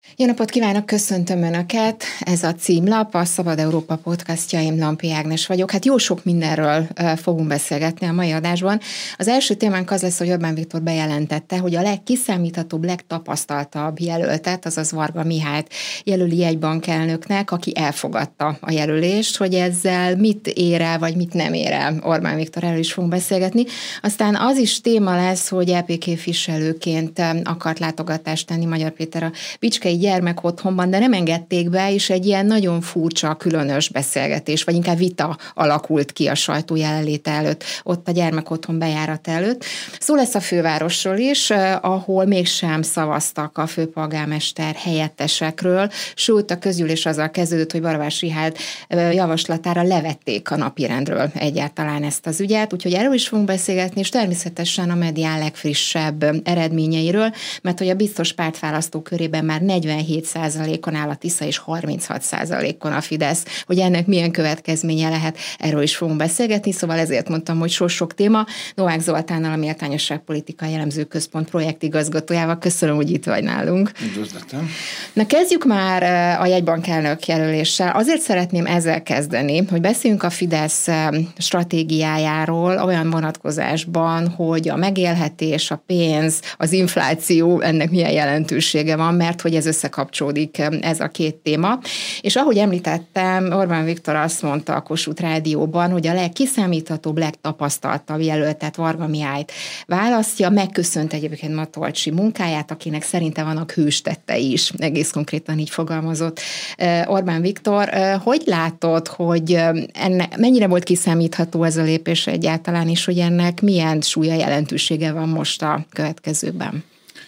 Jó napot kívánok, köszöntöm Önöket! Ez a címlap, a Szabad Európa podcastja, én Lampi Ágnes vagyok. Hát jó sok mindenről fogunk beszélgetni a mai adásban. Az első témánk az lesz, hogy Orbán Viktor bejelentette, hogy a legkiszámíthatóbb, legtapasztaltabb jelöltet, azaz Varga Mihályt jelöli jegybankelnöknek, aki elfogadta a jelölést, hogy ezzel mit ér el, vagy mit nem ér el Orbán Viktor, erről is fogunk beszélgetni. Aztán az is téma lesz, hogy EP képviselőként akart látogatást tenni Magyar Péter a Bicskei gyermekotthonban, de nem engedték be, és egy ilyen nagyon furcsa, különös beszélgetés, vagy inkább vita alakult ki a sajtó jelenléte előtt, ott a gyermekotthon bejárat előtt. Szó lesz a fővárosról is, ahol mégsem szavaztak a főpolgármester helyettesekről, sőt a közgyűlés azzal kezdődött, hogy Barabás Richárd javaslatára levették a napirendről egyáltalán ezt az ügyet, úgyhogy erről is fogunk beszélgetni, és természetesen a medián legfrissebb eredményeiről, mert hogy a biztos pártválasztó körében már 47%-on áll a Tisza és 36%-on a Fidesz, hogy ennek milyen következménye lehet, erről is fogunk beszélgetni, szóval ezért mondtam, hogy sok téma. Novák Zoltánnal, a Méltányosságpolitikai Elemző Központ projektigazgatójával. Köszönöm, hogy itt vagy nálunk. Üdvözletem. Na kezdjük már a jegybankelnök jelöléssel. Azért szeretném ezzel kezdeni, hogy beszéljünk a Fidesz stratégiájáról olyan vonatkozásban, hogy a megélhetés, a pénz, az infláció, ennek milyen jelentősége van, mert hogy ez összekapcsolódik, ez a két téma. És ahogy említettem, Orbán Viktor azt mondta a Kossuth Rádióban, hogy a legkiszámíthatóbb, legtapasztaltabb jelöltet, Varga Mihályt választja, megköszönt egyébként Matolcsi munkáját, akinek szerintem vannak hőstettei is, egész konkrétan így fogalmazott Orbán Viktor. Hogy látod, hogy mennyire volt kiszámítható ez a lépés egyáltalán, és hogy ennek milyen súlya, jelentősége van most a következőben?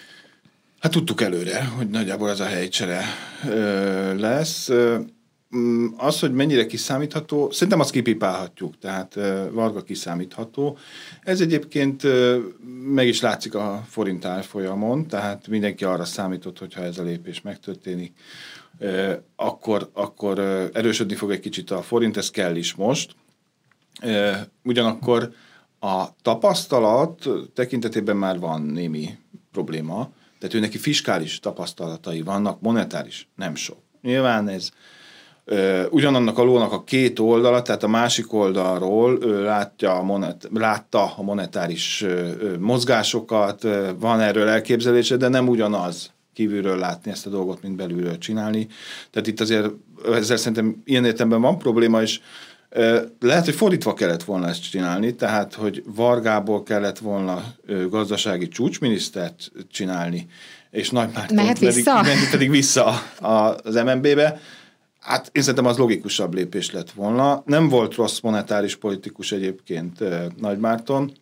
Hát tudtuk előre, hogy nagyjából ez a helycsere lesz. Az, hogy mennyire kiszámítható, szerintem azt kipipálhatjuk, tehát Varga kiszámítható. Ez egyébként meg is látszik a forint árfolyamon, tehát mindenki arra számított, hogyha ez a lépés megtörténik, akkor erősödni fog egy kicsit a forint, ez kell is most. Ugyanakkor a tapasztalat tekintetében már van némi probléma, tehát ő neki fiskális tapasztalatai vannak, monetáris nem sok. Nyilván ez ugyanannak a lónak a két oldala, tehát a másik oldalról látta a monetáris mozgásokat, van erről elképzelése, de nem ugyanaz kívülről látni ezt a dolgot, mint belülről csinálni. Tehát itt azért ezzel szerintem ilyen értelemben van probléma, és lehet, hogy fordítva kellett volna ezt csinálni, tehát, hogy Vargából kellett volna gazdasági csúcsminisztert csinálni, és Nagy Márton pedig vissza az MNB-be. Hát én szerintem az logikusabb lépés lett volna. Nem volt rossz monetáris politikus egyébként Nagy Márton.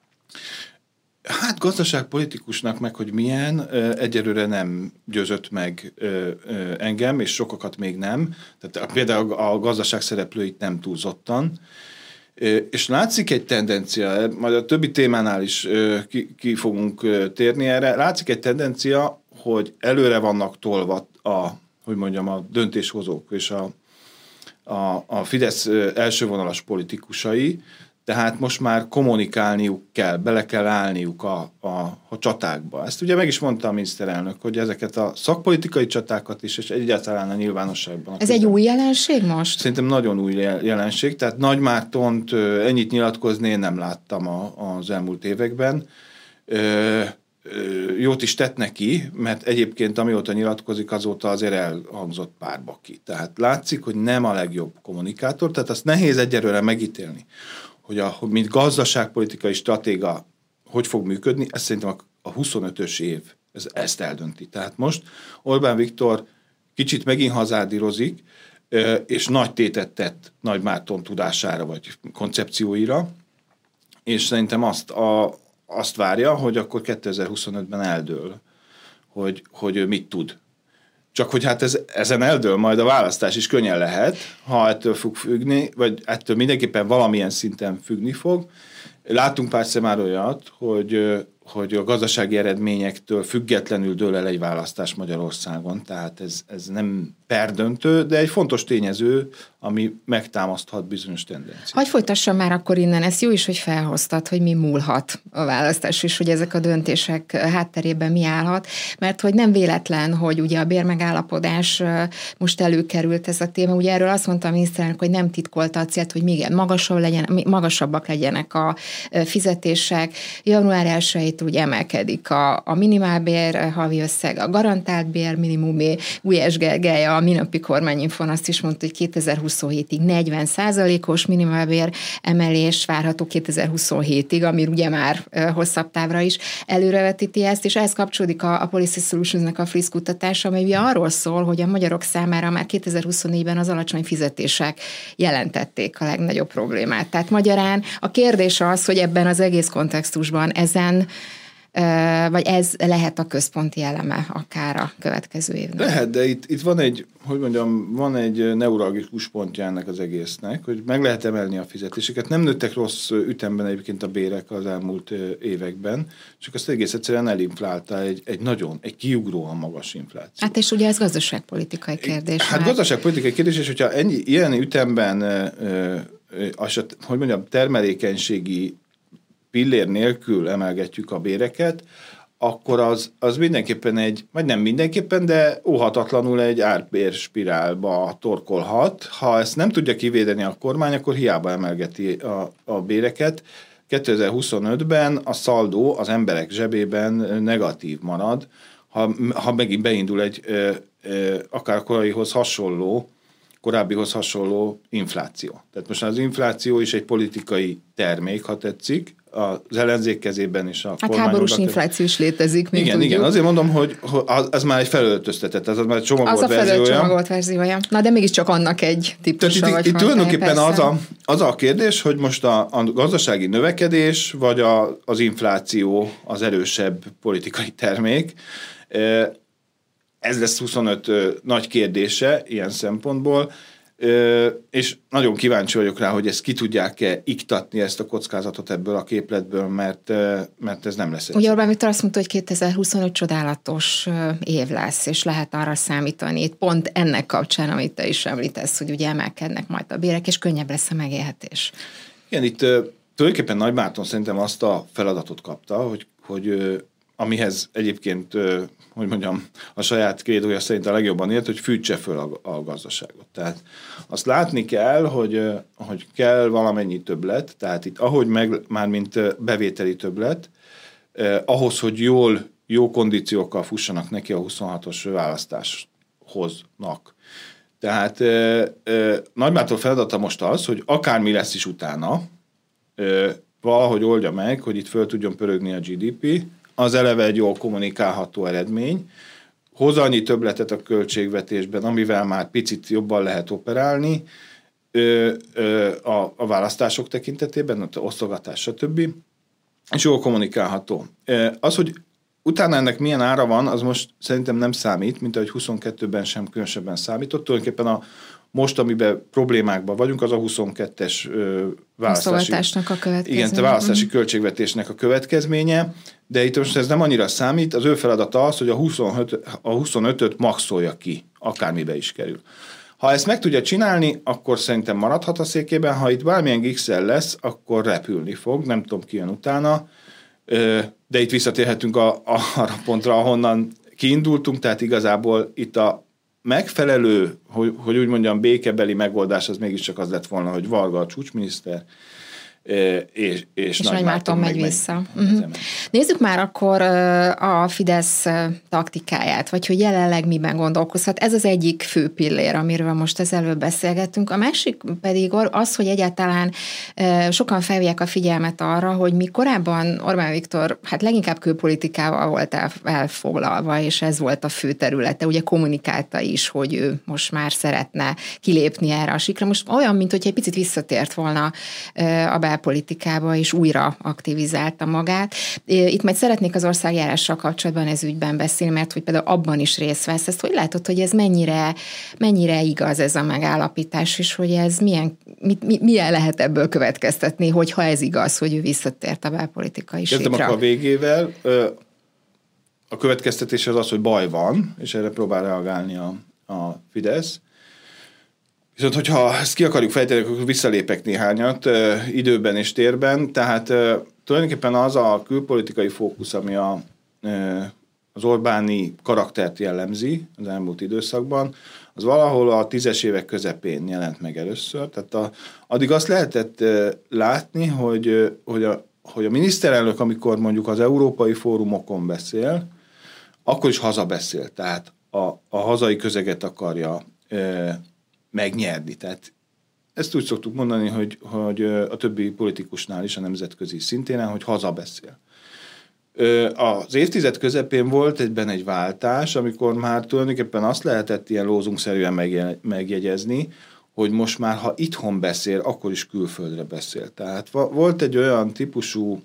Hát gazdaságpolitikusnak meg, hogy milyen, egyelőre nem győzött meg engem, és sokakat még nem. Tehát például a gazdaság szereplőit nem túlzottan. És látszik egy tendencia, majd a többi témánál is ki fogunk térni erre, látszik egy tendencia, hogy előre vannak tolva a döntéshozók és a Fidesz elsővonalas politikusai, tehát most már kommunikálniuk kell, bele kell állniuk a csatákba. Ezt ugye meg is mondta a miniszterelnök, hogy ezeket a szakpolitikai csatákat is, és egyáltalán a nyilvánosságban. Ez egy új jelenség most? Szerintem nagyon új jelenség, tehát Nagy Mártont ennyit nyilatkozni én nem láttam az elmúlt években. Jót is tett neki, mert egyébként amióta nyilatkozik, azóta azért elhangzott pár baki. Tehát látszik, hogy nem a legjobb kommunikátor, tehát azt nehéz egyelőre megítélni, hogy mint gazdaságpolitikai stratéga hogy fog működni, ez szerintem a 25-ös év ezt eldönti. Tehát most Orbán Viktor kicsit megint hazárdírozik, és nagy tétet tett Nagy Márton tudására, vagy koncepcióira, és szerintem azt várja, hogy akkor 2025-ben eldől, hogy ő mit tud. Csak hogy hát ezen eldől majd a választás is könnyen lehet, ha ettől fog függni, vagy ettől mindenképpen valamilyen szinten függni fog. Láttunk persze már olyat, hogy a gazdasági eredményektől függetlenül dől el egy választás Magyarországon, tehát ez nem perdöntő, de egy fontos tényező, ami megtámaszthat bizonyos tendenciát. Hagy folytassam már akkor innen, ez jó is, hogy felhoztad, hogy mi múlhat a választás, és hogy ezek a döntések hátterében mi állhat, mert hogy nem véletlen, hogy ugye a bérmegállapodás most előkerült ez a téma, ugye erről azt mondta a miniszterelnök, hogy nem titkolta a célt, hogy még magasabbak legyenek a fizetések. Január 1-től ugye emelkedik a minimálbér havi összeg, a garantált bér minimumé. Gulyás Gergely a minapi kormányinfon azt is mondta, hogy 2027-ig 40%-os minimálbér emelés várható 2027-ig, ami ugye már hosszabb távra is előrevetíti ezt, és ehhez kapcsolódik a Policy Solutions-nek a friss kutatása, amely ugye arról szól, hogy a magyarok számára már 2024-ben az alacsony fizetések jelentették a legnagyobb problémát. Tehát magyarán a kérdés az, hogy ebben az egész kontextusban vagy ez lehet a központi eleme akár a következő évben. Lehet, de itt van egy neuralgikus pontja ennek az egésznek, hogy meg lehet emelni a fizetéseket. Nem nőttek rossz ütemben egyébként a bérek az elmúlt években, csak azt egész egyszerűen elinflálta egy kiugróan magas infláció. Hát és ugye ez gazdaságpolitikai kérdés. Hát gazdaságpolitikai kérdés, és hogyha ilyen ütemben termelékenységi pillér nélkül emelgetjük a béreket, akkor az mindenképpen vagy nem mindenképpen, de óhatatlanul egy árbérspirálba torkolhat. Ha ezt nem tudja kivédeni a kormány, akkor hiába emelgeti a béreket. 2025-ben a szaldó az emberek zsebében negatív marad, ha megint beindul egy akár korábbihoz hasonló infláció. Tehát most az infláció is egy politikai termék, ha tetszik, az ellenzék kezében is a kormányok. Háborús infláció is létezik, mint igen, tudjuk. Igen, azért mondom, hogy az már egy felöltöztetett, az már egy csomagolt verziója. Az a felcsomagolt verziója. Na, de mégiscsak annak egy típusa. Itt tulajdonképpen az a kérdés, hogy most a gazdasági növekedés, vagy az infláció az erősebb politikai termék. Ez lesz 25 nagy kérdése ilyen szempontból, és nagyon kíváncsi vagyok rá, hogy ezt ki tudják-e iktatni, ezt a kockázatot ebből a képletből, mert ez nem lesz egyszerű. Ugye Orbán Viktor azt mondta, hogy 2025 csodálatos év lesz, és lehet arra számítani, itt pont ennek kapcsán, amit te is említesz, hogy ugye emelkednek majd a bérek, és könnyebb lesz a megélhetés. Igen, itt tulajdonképpen Nagy Márton szerintem azt a feladatot kapta, hogy amihez egyébként, a saját krédója szerint a legjobban ért, hogy fűtse föl a gazdaságot. Tehát azt látni kell, hogy kell valamennyi többlet, tehát itt mármint bevételi többlet, ahhoz, hogy jó kondíciókkal fussanak neki a 26-os választáshoznak. Tehát Nagy Márton feladata most az, hogy akármi lesz is utána, valahogy oldja meg, hogy itt föl tudjon pörögni a GDP, az eleve egy jól kommunikálható eredmény, hoz annyi többletet a költségvetésben, amivel már picit jobban lehet operálni a választások tekintetében, az osztogatás, stb. És jól kommunikálható. Az, hogy utána ennek milyen ára van, az most szerintem nem számít, mint ahogy 22-ben sem különösebben számított. Tulajdonképpen most, amiben problémákban vagyunk, az a 22-es választási költségvetésnek a következménye, de itt most ez nem annyira számít, az ő feladata az, hogy a 25-öt maxolja ki, akármibe is kerül. Ha ezt meg tudja csinálni, akkor szerintem maradhat a székében, ha itt bármilyen gigszel lesz, akkor repülni fog, nem tudom ki jön utána, de itt visszatérhetünk arra pontra, ahonnan kiindultunk, tehát igazából itt a megfelelő, hogy úgy mondjam, békebeli megoldás az mégiscsak az lett volna, hogy Varga a csúcsminiszter, és Nagy Márton megy vissza. Nézzük már akkor a Fidesz taktikáját, vagy hogy jelenleg miben gondolkozhat. Ez az egyik fő pillér, amiről most előbb beszélgettünk. A másik pedig az, hogy egyáltalán sokan felhívják a figyelmet arra, hogy mi korábban Orbán Viktor leginkább külpolitikával volt elfoglalva, és ez volt a fő területe. Ugye kommunikálta is, hogy ő most már szeretne kilépni erre a sikra. Most olyan, mint hogy egy picit visszatért volna a belpolitikába, és újra aktivizálta magát. Itt majd szeretnék az országjárással kapcsolatban ez ügyben beszélni, mert hogy például abban is részt vesz. Ezt hogy látod, hogy ez mennyire igaz ez a megállapítás, és hogy ez milyen lehet ebből következtetni, hogyha ez igaz, hogy ő visszatért a belpolitikai síkra? Kezdem akkor a végével. A következtetés az, hogy baj van, és erre próbál reagálni a Fidesz. Viszont, hogyha ezt ki akarjuk fejteni, akkor visszalépek néhányat időben és térben. Tehát tulajdonképpen az a külpolitikai fókusz, ami az Orbáni karaktert jellemzi az elmúlt időszakban, az valahol a 10-es évek közepén jelent meg először. Tehát addig azt lehetett látni, hogy a miniszterelnök, amikor mondjuk az európai fórumokon beszél, akkor is hazabeszél. Tehát a hazai közeget akarja megnyerni. Tehát ezt úgy szoktuk mondani, hogy a többi politikusnál is a nemzetközi szintéren, hogy hazabeszél. Az évtized közepén volt egyben egy váltás, amikor már tulajdonképpen azt lehetett ilyen lózungszerűen megjegyezni, hogy most már, ha itthon beszél, akkor is külföldre beszél. Tehát volt egy olyan típusú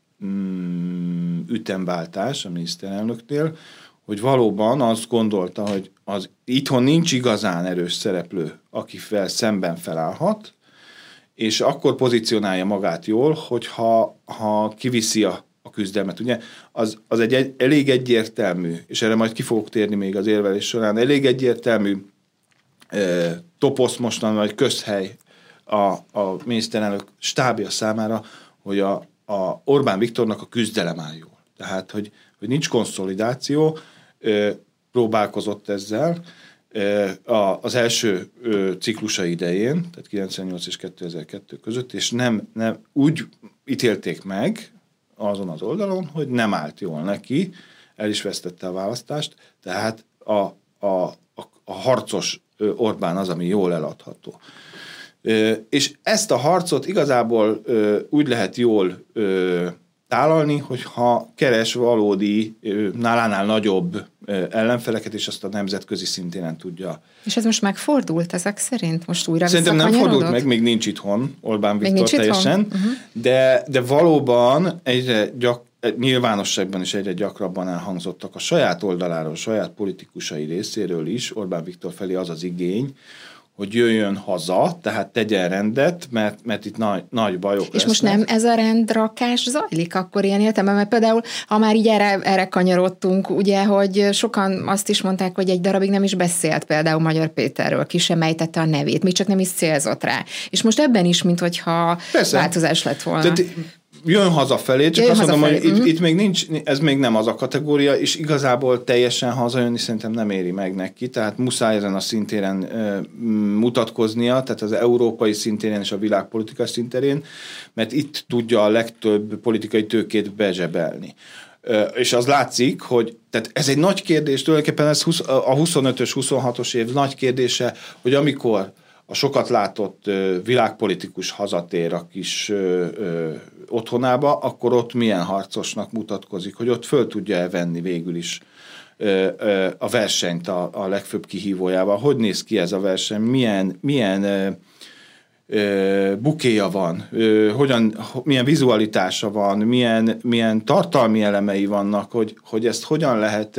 ütemváltás a miniszterelnöknél, hogy valóban azt gondolta, hogy az itthon nincs igazán erős szereplő, akivel szemben felállhat, és akkor pozícionálja magát jól, hogyha kiviszi a küzdelmet. Ugye az egy elég egyértelmű, és erre majd ki fogok térni még az érvelés során, elég egyértelmű toposz mostan, vagy közhely a miniszterelnök stábja számára, hogy a Orbán Viktornak a küzdelem áll jól. Tehát, hogy nincs konszolidáció, próbálkozott ezzel az első ciklusa idején, tehát 98 és 2002 között, és nem úgy ítélték meg azon az oldalon, hogy nem állt jól neki, el is vesztette a választást, tehát a harcos Orbán az, ami jól eladható. És ezt a harcot igazából úgy lehet jól tálalni, hogyha keres valódi, nálánál nagyobb ellenfeleket, és azt a nemzetközi szintéren tudja. És ez most megfordult ezek szerint? Most újra szerintem nem fordult meg, még nincs itthon Orbán Viktor teljesen, Uh-huh. de valóban nyilvánosságban is egyre gyakrabban elhangzottak a saját oldaláról, a saját politikusai részéről is Orbán Viktor felé az az igény, hogy jöjjön haza, tehát tegyen rendet, mert itt nagy bajok lesznek. És most nem ez a rendrakás zajlik akkor ilyen értelemben, mert például, ha már így erre kanyarodtunk, ugye, hogy sokan azt is mondták, hogy egy darabig nem is beszélt például Magyar Péterről, ki sem ejtette a nevét, még csak nem is célzott rá. És most ebben is, minthogyha változás lett volna. Tehát jön hazafelé, csak azt mondom, hogy itt még nincs, ez még nem az a kategória, és igazából teljesen hazajönni szerintem nem éri meg neki, tehát muszáj ezen a szintéren mutatkoznia, tehát az európai szintéren és a világpolitikai szinterén, mert itt tudja a legtöbb politikai tőkét bezsebelni. És az látszik, hogy tehát ez egy nagy kérdés, tulajdonképpen ez a 25-ös, 26-os év nagy kérdése, hogy amikor a sokat látott világpolitikus hazatér a kis otthonába, akkor ott milyen harcosnak mutatkozik, hogy ott föl tudja venni végül is a versenyt a legfőbb kihívójával. Hogy néz ki ez a verseny? Milyen bukéja van? Milyen vizualitása van? Milyen tartalmi elemei vannak? Hogy ezt hogyan lehet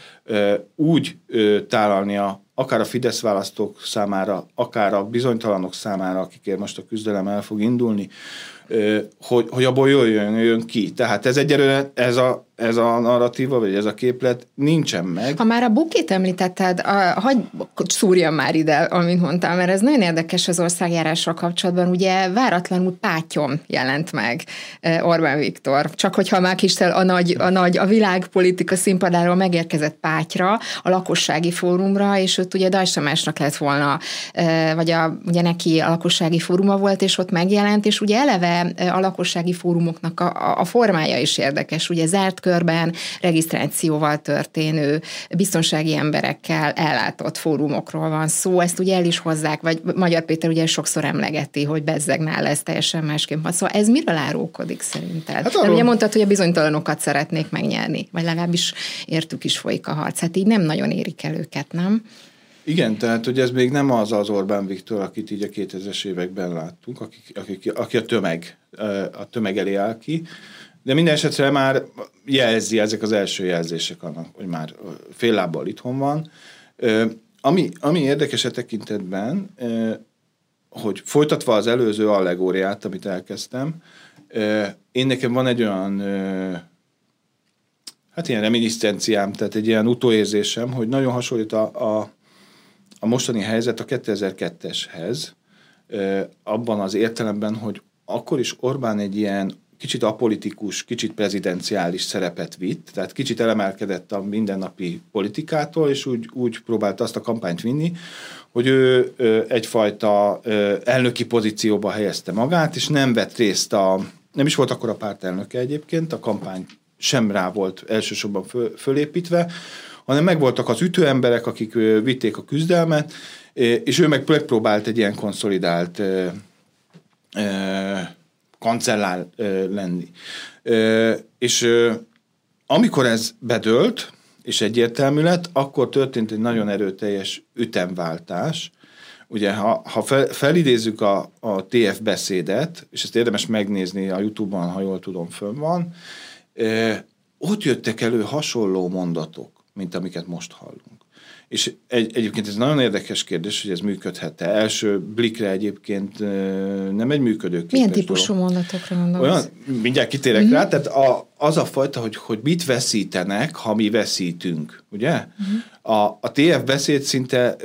úgy tálalni akár a Fidesz választók számára, akár a bizonytalanok számára, akikért most a küzdelem el fog indulni, hogy abból jöjjön ki. Tehát ez egyelőre, ez a narratíva, vagy ez a képlet nincsen meg. Ha már a bukét említetted, hagyj szúrjam már ide, amint mondtam, mert ez nagyon érdekes az országjárással kapcsolatban. Ugye váratlanul Pátyom jelent meg Orbán Viktor. Csak hogyha már Kistel a világpolitika színpadáról megérkezett Pátyra, a lakossági fórumra, és ott ugye Dajs Tamásnak lett volna, vagy ugye neki a lakossági fóruma volt, és ott megjelent, és ugye eleve a lakossági fórumoknak a formája is érdekes. Ugye zárt körben regisztrációval történő, biztonsági emberekkel ellátott fórumokról van szó. Ezt ugye el is hozzák, vagy Magyar Péter ugye sokszor emlegeti, hogy bezzegnál ez teljesen másképp van. Szóval ez miről árulkodik szerinted? Hát ugye mondtad, hogy a bizonytalanokat szeretnék megnyerni, vagy legalábbis értük is folyik a harc. Hát így nem nagyon érik el őket, nem? Igen, tehát hogy ez még nem az Orbán Viktor, akit így a 2000-es években láttunk, aki a tömeg elé áll ki, de minden esetre már jelzi, ezek az első jelzések annak, hogy már fél lábbal itthon van. Ami érdekes a tekintetben, hogy folytatva az előző allegóriát, amit elkezdtem, én nekem van egy olyan ilyen reminiscenciám, tehát egy ilyen utóérzésem, hogy nagyon hasonlít a mostani helyzet a 2002-eshez, abban az értelemben, hogy akkor is Orbán egy ilyen kicsit apolitikus, kicsit prezidenciális szerepet vitt, tehát kicsit elemelkedett a mindennapi politikától, és úgy próbálta azt a kampányt vinni, hogy ő egyfajta elnöki pozícióba helyezte magát, és nem vett részt nem is volt akkor a pártelnöke egyébként, a kampány sem rá volt elsősorban fölépítve, hanem megvoltak az ütőemberek, akik vitték a küzdelmet, és ő meg megpróbált egy ilyen konszolidált kancellár lenni. És amikor ez bedőlt, és egyértelmű lett, akkor történt egy nagyon erőteljes ütemváltás. Ugye, ha felidézzük a TF beszédet, és ezt érdemes megnézni a YouTube-on, ha jól tudom, fönn van, ott jöttek elő hasonló mondatok, mint amiket most hallunk. És egyébként ez nagyon érdekes kérdés, hogy ez működhet-e. Első blikre egyébként nem egy működőképes Milyen típusú mondatokra gondolsz? Mindjárt kitérek rá, tehát az a fajta, hogy mit veszítenek, ha mi veszítünk, ugye? A TF beszéd szinte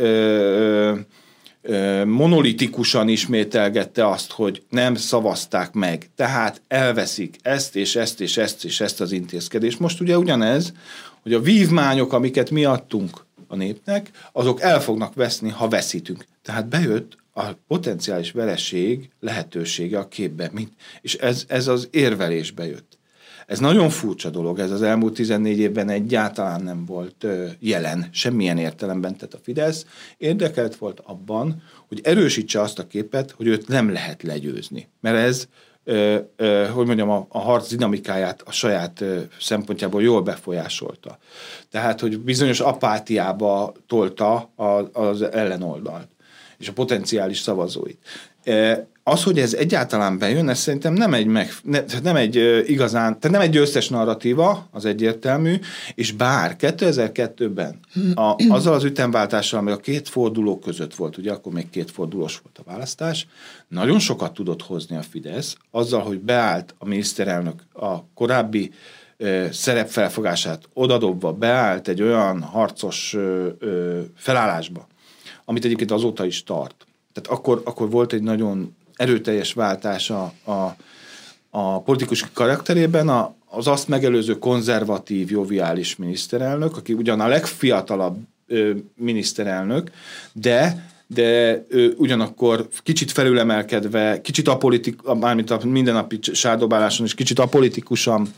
monolitikusan ismételgette azt, hogy nem szavazták meg, tehát elveszik ezt és ezt és ezt és ezt az intézkedést. Most ugye ugyanez, hogy a vívmányok, amiket mi adtunk a népnek, azok el fognak veszni, ha veszítünk. Tehát bejött a potenciális vereség lehetősége a képbe, és ez az érvelésbe jött. Ez nagyon furcsa dolog, ez az elmúlt 14 évben egyáltalán nem volt jelen, semmilyen értelemben, tehát a Fidesz érdekelt volt abban, hogy erősítse azt a képet, hogy őt nem lehet legyőzni. Mert ez, hogy mondjam, a harc dinamikáját a saját szempontjából jól befolyásolta. Tehát, hogy bizonyos apátiába tolta az ellenoldalt és a potenciális szavazóit. Az, hogy ez egyáltalán bejön, ez szerintem nem egy igazán, tehát nem egy győztes narratíva, az egyértelmű, és bár 2002-ben azzal az ütemváltással, ami a két forduló között volt, ugye akkor még két fordulós volt a választás, nagyon sokat tudott hozni a Fidesz, azzal, hogy beállt a miniszterelnök a korábbi szerepfelfogását odadobva, beállt egy olyan harcos felállásba, amit egyébként azóta is tart. Tehát akkor volt egy nagyon erőteljes váltás a politikus karakterében, az azt megelőző konzervatív, joviális miniszterelnök, aki ugyan a legfiatalabb miniszterelnök, de ugyanakkor kicsit felülemelkedve, kicsit mármint a mindennapi sárdobáláson is kicsit apolitikusan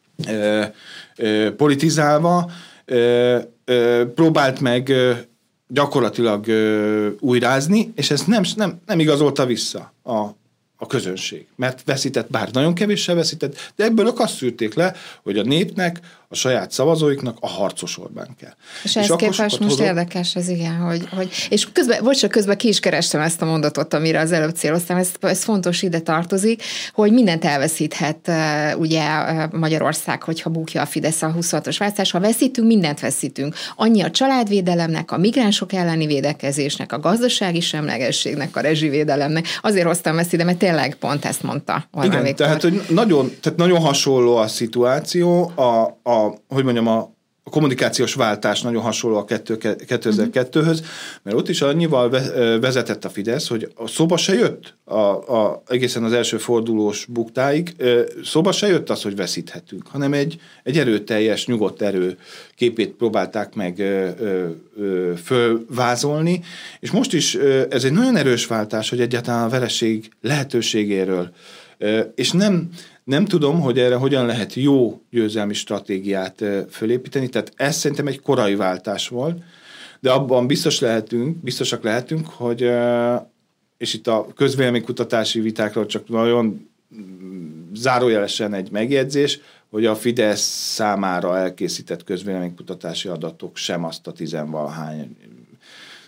politizálva próbált meg gyakorlatilag újrázni, és ezt nem igazolta vissza a közönség. Mert veszített, bár nagyon kevéssel veszített, de ebből ők azt szűrték le, hogy a népnek, a saját szavazóiknak a harcos Orbán kell. És ezt képest most érdekes ez, igen, hogy és közben ki is kerestem ezt a mondatot, amire az előbb céloztam, ez fontos, ide tartozik, hogy mindent elveszíthet ugye Magyarország, hogyha bukja a Fidesz a 26-os választás. Ha veszítünk, mindent veszítünk. Annyi a családvédelemnek, a migránsok elleni védekezésnek, a gazdasági semlegességnek, a rezsivédelemnek. Azért hoztam ezt ide, mert tényleg pont ezt mondta Orbán Viktor. Tehát, hogy nagyon hasonló a szituáció, hogy mondjam, a kommunikációs váltás nagyon hasonló a 2002-höz, mert ott is annyival vezetett a Fidesz, hogy szóba se jött egészen az első fordulós buktáig, szóba se jött az, hogy veszíthetünk, hanem egy erőteljes, nyugodt erő képét próbálták meg fölvázolni, és most is ez egy nagyon erős váltás, hogy egyáltalán a vereség lehetőségéről, és nem tudom, hogy erre hogyan lehet jó győzelmi stratégiát fölépíteni, tehát ez szerintem egy korai váltás volt, de abban biztosak lehetünk, hogy, és itt a közvéleménykutatási vitákról csak nagyon zárójelesen egy megjegyzés, hogy a Fidesz számára elkészített közvéleménykutatási adatok sem azt a 10-valahány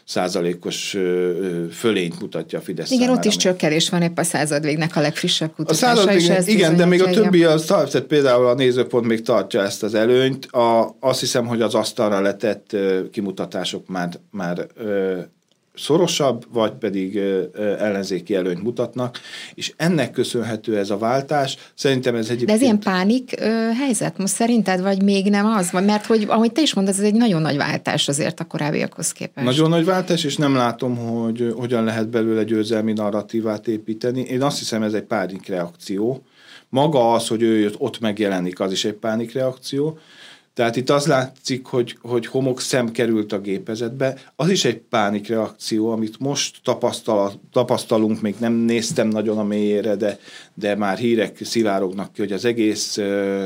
százalékos fölényt mutatja a Fidesz igen, számára. ott is csökkenés van épp a századvégnek a legfrissebb kutatása. A századvégnek, igen, de még a többi, tehát például a Nézőpont még tartja ezt az előnyt. Azt hiszem, hogy az asztalra letett kimutatások már szorosabb, vagy pedig ellenzéki előnyt mutatnak, és ennek köszönhető ez a váltás. Szerintem ez egyébként... De ez ilyen pánik helyzet most szerinted, vagy még nem az? Mert hogy, ahogy te is mondod, ez egy nagyon nagy váltás azért a korábbiakhoz képest. Nagyon nagy váltás, és nem látom, hogy hogyan lehet belőle győzelmi narratívát építeni. Én azt hiszem, ez egy pánikreakció. Maga az, hogy ő ott megjelenik, az is egy pánikreakció. Tehát itt az látszik, hogy homokszem került a gépezetbe. Az is egy pánikreakció, amit most tapasztalunk, még nem néztem nagyon a mélyére, de már hírek szivárognak ki, hogy az egész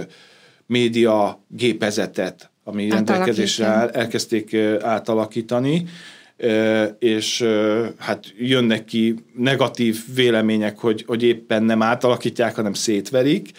média gépezetet, ami rendelkezésre áll, elkezdték átalakítani, és hát jönnek ki negatív vélemények, hogy éppen nem átalakítják, hanem szétverik,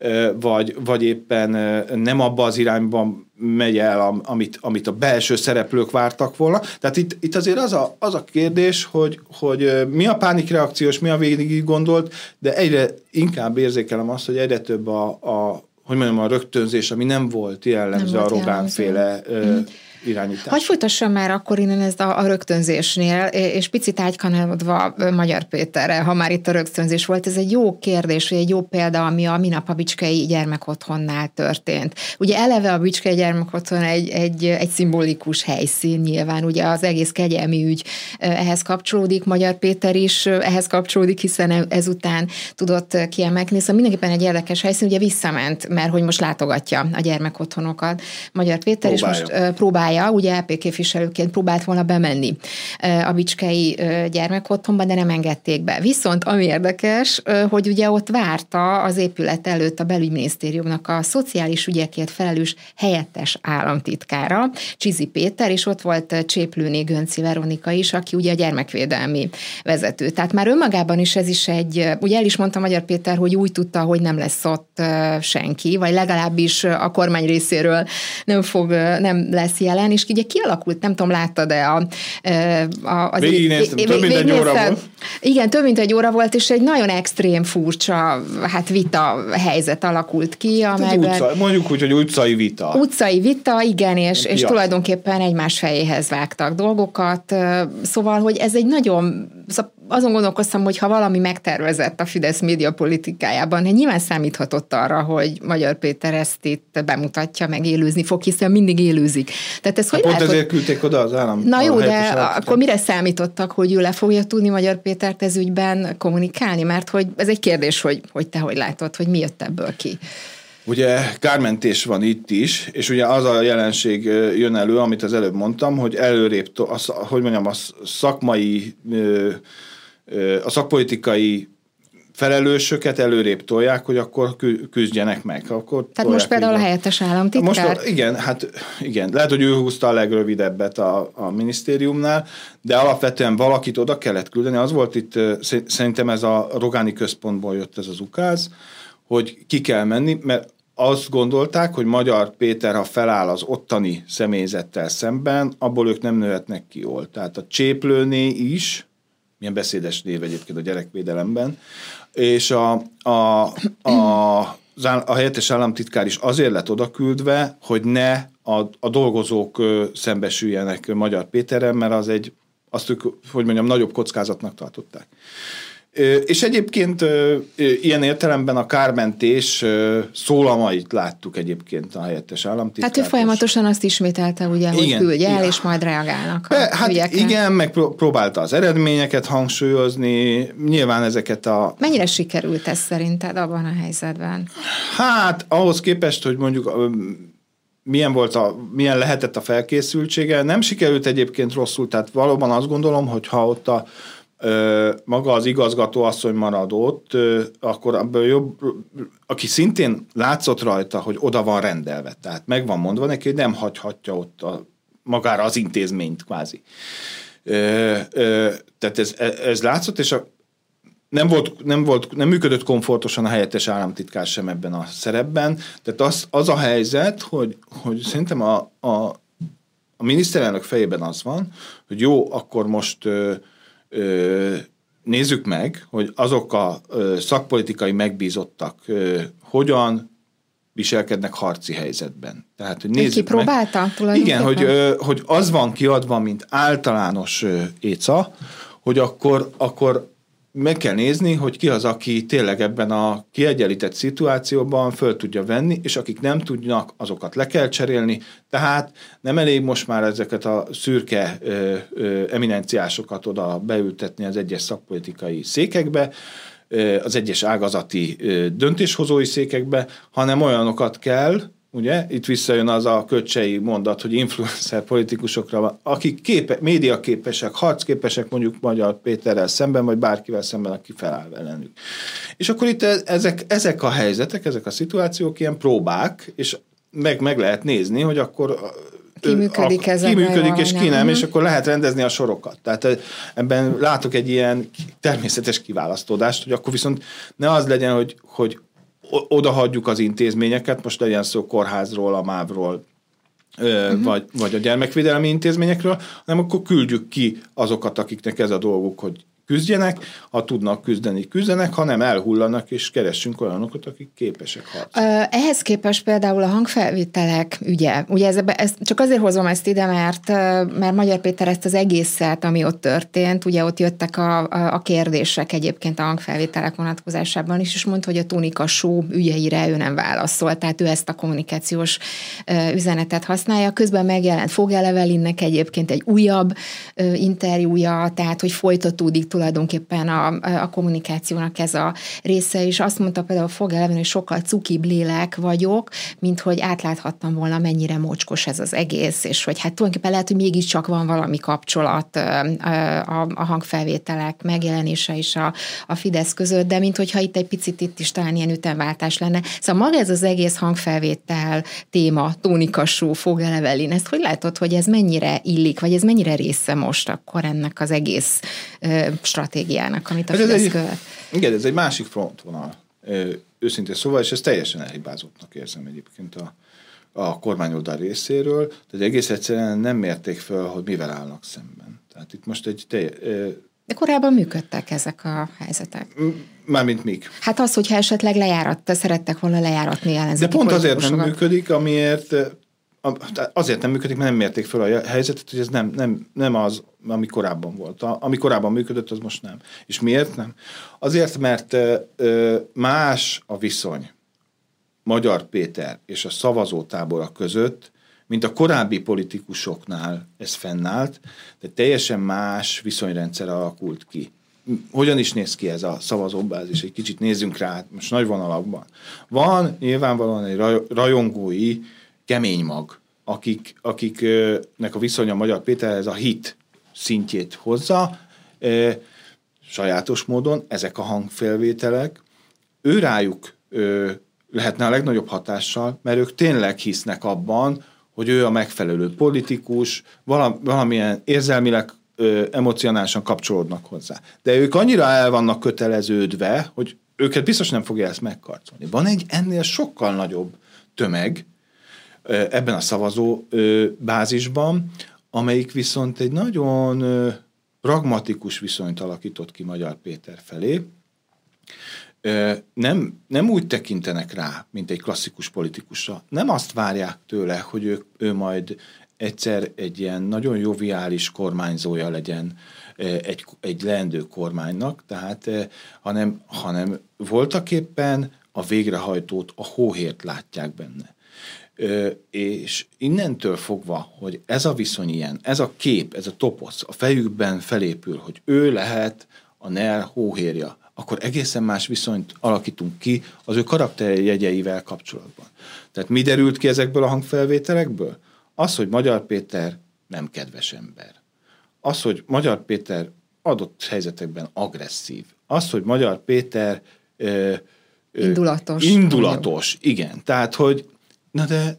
vagy éppen nem abba az irányban megy el, amit a belső szereplők vártak volna. Tehát itt azért az a kérdés, hogy mi a pánikreakciós, mi a végig gondolt, de egyre inkább érzékelem azt, hogy egyre több a rögtönzés, ami nem volt jellemző a Rogán-féle irányítás. Hogy folytassam már akkor innen ezt a rögtönzésnél, és picit ágykanálodva Magyar Péterre, ha már itt a rögtönzés volt, ez egy jó kérdés, vagy egy jó példa, ami a minap a Bicskei Gyermekotthonnál történt. Ugye eleve a Bicskei Gyermekotthon egy szimbolikus helyszín nyilván, ugye az egész kegyelmi ügy ehhez kapcsolódik, Magyar Péter is ehhez kapcsolódik, hiszen ezután tudott kiemelkedni, szóval mindenképpen egy érdekes helyszín, ugye visszament, mert hogy most látogatja a gyermekotthonokat Magyar Péter, és most próbálja, ugye LP képviselőként próbált volna bemenni a Bicskei Gyermekotthonba, de nem engedték be. Viszont ami érdekes, hogy ugye ott várta az épület előtt a belügyminisztériumnak a szociális ügyekért felelős helyettes államtitkára, Csizi Péter, és ott volt Cséplőné Gönci Veronika is, aki ugye a gyermekvédelmi vezető. Tehát már önmagában is ez is ugye el is mondta Magyar Péter, hogy úgy tudta, hogy nem lesz ott senki, vagy legalábbis a kormány részéről nem lesz jelen, és ugye kialakult, nem tudom, láttad-e végignéztem, több mint egy óra volt. Igen, több mint egy óra volt, és egy nagyon extrém, furcsa vita helyzet alakult ki, amelyben... Mondjuk úgy, hogy utcai vita. Utcai vita, igen, és tulajdonképpen egymás fejéhez vágtak dolgokat, szóval, hogy ez egy nagyon... Azon gondolkoztam, hogy ha valami megtervezett a Fidesz médiapolitikájában, nyilván számíthatott arra, hogy Magyar Péter ezt itt bemutatja, meg élőzni fog, hiszen mindig élőzik. Tehát ez pont ezért küldték oda az állam. Na jó, de akkor mire számítottak, hogy ő le fogja tudni Magyar Pétert ez ügyben kommunikálni? Mert hogy ez egy kérdés, hogy te hogy látod, hogy mi jött ebből ki? Ugye kármentés van itt is, és ugye az a jelenség jön elő, amit az előbb mondtam, hogy előrébb, a szakpolitikai felelősöket előrébb tolják, hogy akkor küzdjenek meg. Tehát most például a helyettes államtitkár? Igen. Lehet, hogy ő húzta a legrövidebbet a minisztériumnál, de alapvetően valakit oda kellett küldeni. Az volt itt, szerintem ez a Rogáni központból jött ez az ukáz, hogy ki kell menni, mert azt gondolták, hogy Magyar Péter, ha feláll az ottani személyzettel szemben, abból ők nem nőhetnek ki jól. Tehát a Cséplőné is, milyen beszédes név egyébként a gyerekvédelemben, és a helyettes államtitkár is azért lett odaküldve, hogy ne a dolgozók szembesüljenek Magyar Péterrel, mert azt ők, nagyobb kockázatnak tartották. És egyébként ilyen értelemben a kármentés szólamait láttuk egyébként a helyettes államtitkár. Hát ő folyamatosan azt ismételte, ugye, hogy küldje el, és majd reagálnak a ügyekre. Igen, meg próbálta az eredményeket hangsúlyozni, nyilván ezeket Mennyire sikerült ez szerinted abban a helyzetben? Hát ahhoz képest, hogy mondjuk milyen lehetett a felkészültsége, nem sikerült egyébként rosszul, tehát valóban azt gondolom, hogy ha ott maga az igazgató asszony marad ott, akkor ebből jobb, aki szintén látszott rajta, hogy oda van rendelve. Tehát meg van mondva neki, hogy nem hagyhatja ott magára az intézményt kvázi. Tehát ez látszott, és nem működött komfortosan a helyettes államtitkár sem ebben a szerepben. Tehát az a helyzet, hogy szerintem a miniszterelnök fejében az van, hogy jó, akkor most nézzük meg, hogy azok a szakpolitikai megbízottak hogyan viselkednek harci helyzetben. Tehát, hogy nézzük kipróbálta meg. tulajdonképpen? Igen, hogy az van kiadva, mint általános éca, hogy akkor meg kell nézni, hogy ki az, aki tényleg ebben a kiegyenlített szituációban föl tudja venni, és akik nem tudnak, azokat le kell cserélni. Tehát nem elég most már ezeket a szürke eminenciásokat oda beültetni az egyes szakpolitikai székekbe, az egyes ágazati döntéshozói székekbe, hanem olyanokat kell, ugye, itt visszajön az a köcsei mondat, hogy influencer politikusokra van, akik médiaképesek, harcképesek mondjuk Magyar Péterrel szemben, vagy bárkivel szemben, aki feláll ellenük. És akkor itt ezek a helyzetek, ezek a szituációk ilyen próbák, és meg lehet nézni, hogy akkor ki működik és ki nem, és akkor lehet rendezni a sorokat. Tehát ebben látok egy ilyen természetes kiválasztódást, hogy akkor viszont ne az legyen, hogy oda hagyjuk az intézményeket, most legyen szó kórházról, a MÁV-ról, vagy a gyermekvédelmi intézményekről, hanem akkor küldjük ki azokat, akiknek ez a dolguk, hogy küzdjenek, ha tudnak küzdeni, küzdenek, ha nem elhullanak, és keressünk olyanokat, akik képesek harcolni. Ehhez képest például a hangfelvételek ügye. Ugye csak azért hozom ezt ide, mert Magyar Péter ezt az egészet, ami ott történt, ugye ott jöttek a kérdések egyébként a hangfelvételek vonatkozásában is, és mondta, hogy a Tunika Show ügyeire ő nem válaszol, tehát ő ezt a kommunikációs üzenetet használja. Közben megjelent Fogel Evelinnek egyébként egy újabb interjúja, tehát hogy folytatódik tulajdonképpen a kommunikációnak ez a része, és azt mondta például Fogel Evelyn, hogy sokkal cukibb lélek vagyok, mint hogy átláthattam volna, mennyire mocskos ez az egész, és hogy hát tulajdonképpen lehet, hogy mégiscsak van valami kapcsolat a hangfelvételek megjelenése és a Fidesz között, de mint hogyha itt egy picit itt is talán ilyen ütemváltás lenne. Szóval maga ez az egész hangfelvétel téma, Tunika Show, Fogel Evelyn, ezt hogy látod, hogy ez mennyire illik, vagy ez mennyire része most akkor ennek az egész stratégiának, amit a Fidesz követ? Igen, ez egy másik frontvonal. Őszintén szóval, és ezt teljesen elhibázottnak érzem egyébként a kormányoldal részéről, tehát egész egyszerűen nem mérték föl, hogy mivel állnak szemben. Tehát itt most De korábban működtek ezek a helyzetek. Mármint mik? Hát az, hogyha esetleg szerettek volna lejáratni ellenzéki. De pont azért nem működik, azért nem működik, mert nem mérték föl a helyzetet, hogy ez nem az, ami korábban volt. Ami korábban működött, az most nem. És miért nem? Azért, mert más a viszony Magyar Péter és a szavazótábora között, mint a korábbi politikusoknál ez fennállt, de teljesen más viszonyrendszer alakult ki. Hogyan is néz ki ez a szavazóbázis? Egy kicsit nézzünk rá, most nagy vonalakban. Van nyilvánvalóan egy rajongói kemény mag, akiknek a viszonya Magyar Péterhez a hit szintjét hozza, sajátos módon ezek a hangfelvételek, rájuk lehetne a legnagyobb hatással, mert ők tényleg hisznek abban, hogy ő a megfelelő politikus, valamilyen érzelmileg, emocionálisan kapcsolódnak hozzá. De ők annyira el vannak köteleződve, hogy őket biztos nem fogja ezt megkarcolni. Van egy ennél sokkal nagyobb tömeg ebben a szavazó bázisban, amelyik viszont egy nagyon pragmatikus viszonyt alakított ki Magyar Péter felé. Nem úgy tekintenek rá, mint egy klasszikus politikusra. Nem azt várják tőle, hogy ő majd egyszer egy ilyen nagyon joviális kormányzója legyen egy leendő kormánynak, tehát, hanem voltaképpen a végrehajtót, a hóhért látják benne. És innentől fogva, hogy ez a viszony ilyen, ez a kép, ez a toposz a fejükben felépül, hogy ő lehet a NER hóhérja, akkor egészen más viszonyt alakítunk ki az ő karakterjegyeivel kapcsolatban. Tehát mi derült ki ezekből a hangfelvételekből? Az, hogy Magyar Péter nem kedves ember. Az, hogy Magyar Péter adott helyzetekben agresszív. Az, hogy Magyar Péter indulatos, igen. Tehát, hogy na de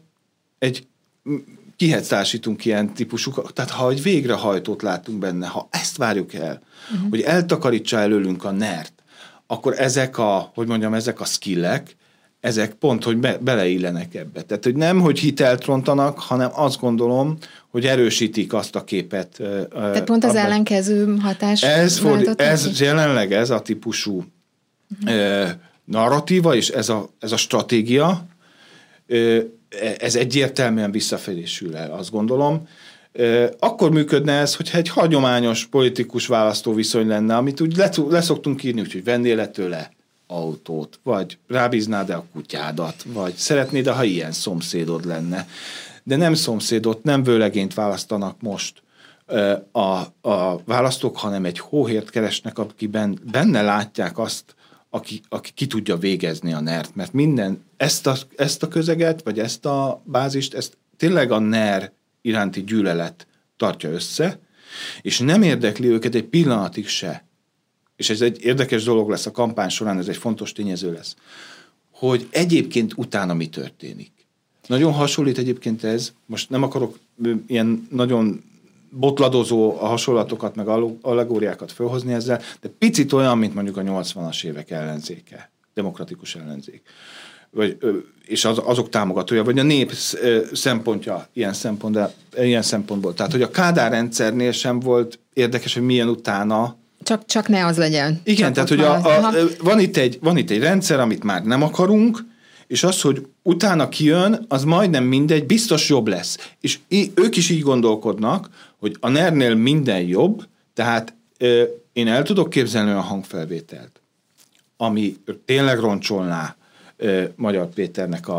kihez társítunk ilyen típusú, tehát ha egy végrehajtót látunk benne, ha ezt várjuk el, hogy eltakarítsa előlünk a NER-t, akkor ezek a skillek, ezek pont, hogy beleillenek ebbe. Tehát, hogy nem, hogy hitelt rontanak, hanem azt gondolom, hogy erősítik azt a képet. Tehát pont az ellenkező hatás. Ez jelenleg ez a típusú narratíva, és ez a stratégia, ez egyértelműen visszafelé sül el, azt gondolom. Akkor működne ez, hogyha egy hagyományos politikus választóviszony lenne, amit úgy leszoktunk írni, úgyhogy vennél le tőle autót, vagy rábíznád-e a kutyádat, vagy szeretnéd, ha ilyen szomszédod lenne. De nem szomszédot, nem vőlegényt választanak most a választók, hanem egy hóhért keresnek, akiben benne látják azt, aki ki tudja végezni a NER-t. Mert minden, ezt a közeget, vagy ezt a bázist, ezt tényleg a NER iránti gyűlölet tartja össze, és nem érdekli őket egy pillanatig se. És ez egy érdekes dolog lesz a kampány során, ez egy fontos tényező lesz, hogy egyébként utána mi történik. Nagyon hasonlít egyébként ez, most nem akarok ilyen nagyon botladozó hasonlatokat, meg allegóriákat felhozni ezzel, de picit olyan, mint mondjuk a 80-as évek ellenzéke, demokratikus ellenzék. És azok támogatója, vagy a nép szempontja ilyen szempontból. Tehát, hogy a Kádár rendszernél sem volt érdekes, hogy milyen utána. Csak ne az legyen. Igen, tehát, hogy van itt egy rendszer, amit már nem akarunk, és az, hogy utána kijön, az majdnem mindegy, biztos jobb lesz. És ők is így gondolkodnak, hogy a NER-nél minden jobb, tehát én el tudok képzelni olyan hangfelvételt, ami tényleg roncsolná Magyar Péternek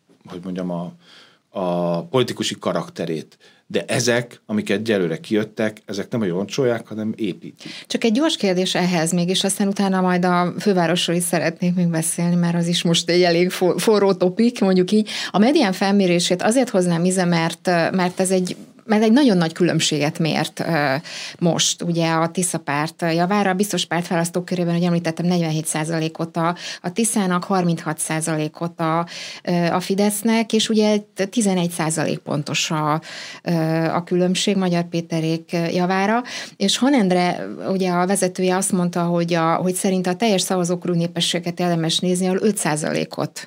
a politikusi karakterét. De ezek, amiket egyelőre kijöttek, ezek nem hogy roncsolják, hanem építik. Csak egy gyors kérdés ehhez mégis, aztán utána majd a fővárosról is szeretnék még beszélni, mert az is most egy elég forró topik, mondjuk így. A medián felmérését azért hoznám ide, mert ez egy nagyon nagy különbséget mért most, ugye a Tisza párt javára, a biztos pártválasztók körében, hogy említettem, 47%-ot a Tiszának, 36%-ot a Fidesznek, és ugye 11% pontos a különbség Magyar Péterék javára, és Hanendre, ugye a vezetője azt mondta, hogy szerint a teljes szavazókorú népességet érdemes nézni, ahol 5%-ot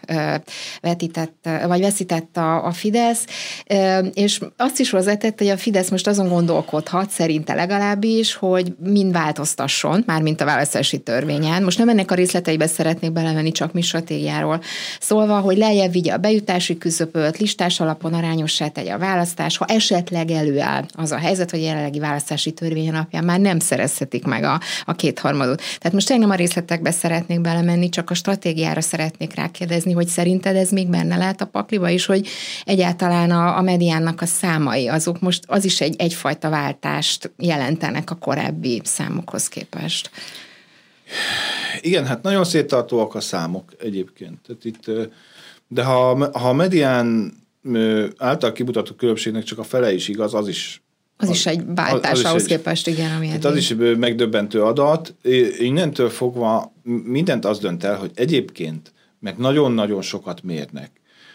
veszített a Fidesz, és azt is hozzátett, hogy a Fidesz most azon gondolkodhat, szerinte legalábbis, hogy mind változtasson, mármint a választási törvényen. Most nem ennek a részleteibe szeretnék belemenni, csak mi stratégiáról szólva, hogy lejjebb vigye a bejutási küszöböt, listás alapon arányossá tegye a választás, ha esetleg előáll az a helyzet, hogy a jelenlegi választási törvény alapján már nem szerezhetik meg a kétharmadot. Tehát most nem a részletekbe szeretnék belemenni, csak a stratégiára szeretnék rákérdezni, hogy szerinted ez még benne lehet a pakliba is, hogy egyáltalán a mediánnak a számai, azok most az is egyfajta váltást jelentenek a korábbi számokhoz képest. Igen, hát nagyon széttartóak a számok egyébként. Tehát itt, de ha a medián által kimutatott különbségnek csak a fele is igaz, az is egy váltás ahhoz képest, igen, ami hát az is megdöbbentő adat. Innentől fogva mindent az dönt el, hogy egyébként meg nagyon-nagyon sokat mérnek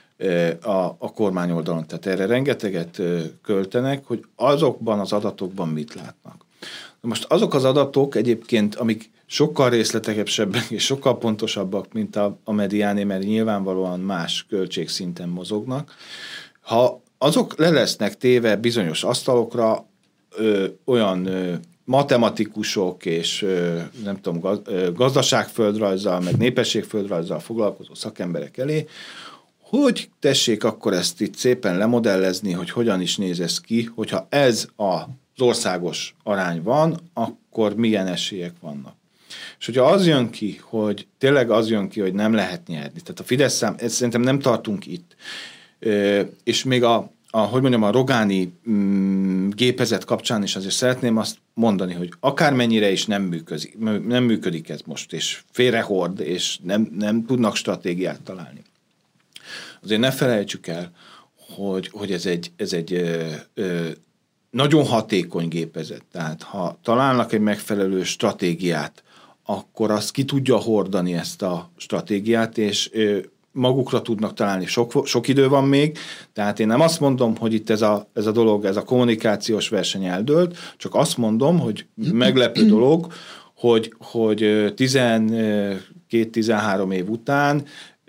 a kormány oldalon. Tehát erre rengeteget költenek, hogy azokban az adatokban mit látnak. Most azok az adatok egyébként, amik sokkal részletesebbek és sokkal pontosabbak, mint a mediáné, mert nyilvánvalóan más költségszinten mozognak, ha azok le lesznek téve bizonyos asztalokra, olyan matematikusok és nem tudom, gazdaságföldrajzzal, meg népességföldrajzzal foglalkozó szakemberek elé, hogy tessék akkor ezt itt szépen lemodellezni, hogy hogyan is néz ez ki, hogyha ez az országos arány van, akkor milyen esélyek vannak. És hogyha az jön ki, hogy tényleg az jön ki, hogy nem lehet nyerni, tehát a Fidesz szerintem nem tartunk itt, és még a Rogáni gépezet kapcsán is azért szeretném azt mondani, hogy akármennyire is nem működik ez most, és félrehord, és nem tudnak stratégiát találni. Azért ne felejtsük el, hogy ez egy nagyon hatékony gépezet. Tehát ha találnak egy megfelelő stratégiát, akkor az ki tudja hordani ezt a stratégiát, és magukra tudnak találni. Sok idő van még, tehát én nem azt mondom, hogy itt ez a dolog, ez a kommunikációs verseny eldőlt, csak azt mondom, hogy meglepő dolog, hogy 12-13 év után